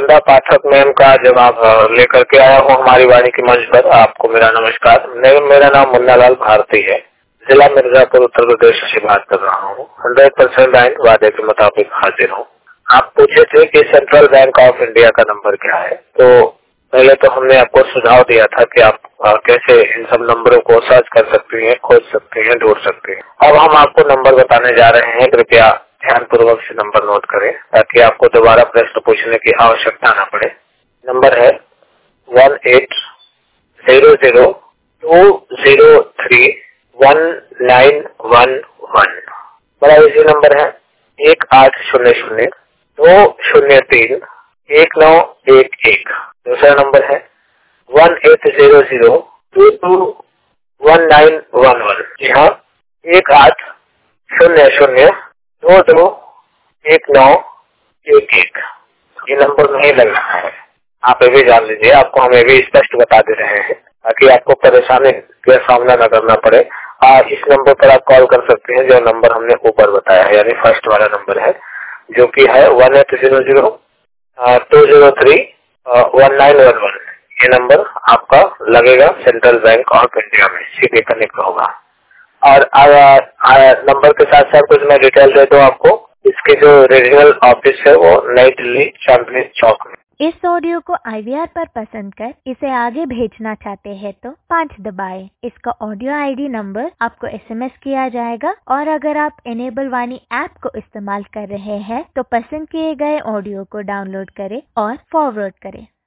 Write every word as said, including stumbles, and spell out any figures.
वृंदा पाठक ma'am का जवाब लेकर के आया हूँ हमारी वाणी की मंच पर। आपको मेरा नमस्कार। मेरा नाम मुन्ना लाल भारती है, जिला मिर्जापुर उत्तर प्रदेश से बात कर रहा हूँ। हंड्रेड परसेंट बैंक वादे के मुताबिक हाजिर हूँ। आप पूछे थे कि सेंट्रल बैंक ऑफ इंडिया का नंबर क्या है, तो पहले तो हमने आपको सुझाव दिया था कि आप कैसे इन सब नंबरों को सर्च कर सकती हैं, खोज सकती हैं, ढूंढ सकती हैं। अब हम आपको नंबर बताने जा रहे हैं, कृपया ध्यानपूर्वक से नंबर नोट करें ताकि आपको दोबारा प्रश्न पूछने की आवश्यकता न पड़े। नंबर है one eight zero zero two zero three one nine one one. बड़ा इजी नंबर है। एक आठ शून्य शून्य दो शून्य तीन एक नौ एक एक। दूसरा नंबर है one eight zero zero two two one nine one one. जी हाँ, एक आठ शून्य शून्य दो दो एक नौ एक एक। ये नंबर नहीं लग रहा है, आप ये भी जान लीजिए। आपको हम ये भी स्पष्ट बता दे रहे हैं ताकि आपको परेशानी का सामना न करना पड़े। आ, इस नंबर पर आप कॉल कर सकते हैं जो नंबर हमने ऊपर बताया है, यानी फर्स्ट वाला नंबर है जो कि है one eight zero zero two zero three one nine one one. ये नंबर आपका लगेगा सेंट्रल बैंक ऑफ इंडिया में, सीधे कनेक्ट होगा। और आ, आ, नंबर के साथ साथ कुछ मैं डिटेल दे दूं आपको। इसके जो रीजनल ऑफिस है वो नई दिल्ली चांदनी चौक में। इस ऑडियो को आई वी आर पर पसंद कर इसे आगे भेजना चाहते हैं तो पाँच दबाएं। इसका ऑडियो आई डी नंबर आपको एस एम एस किया जाएगा और अगर आप इनेबल वाणी ऐप को इस्तेमाल कर रहे हैं तो पसंद किए गए ऑडियो को डाउनलोड करें और फॉरवर्ड करें।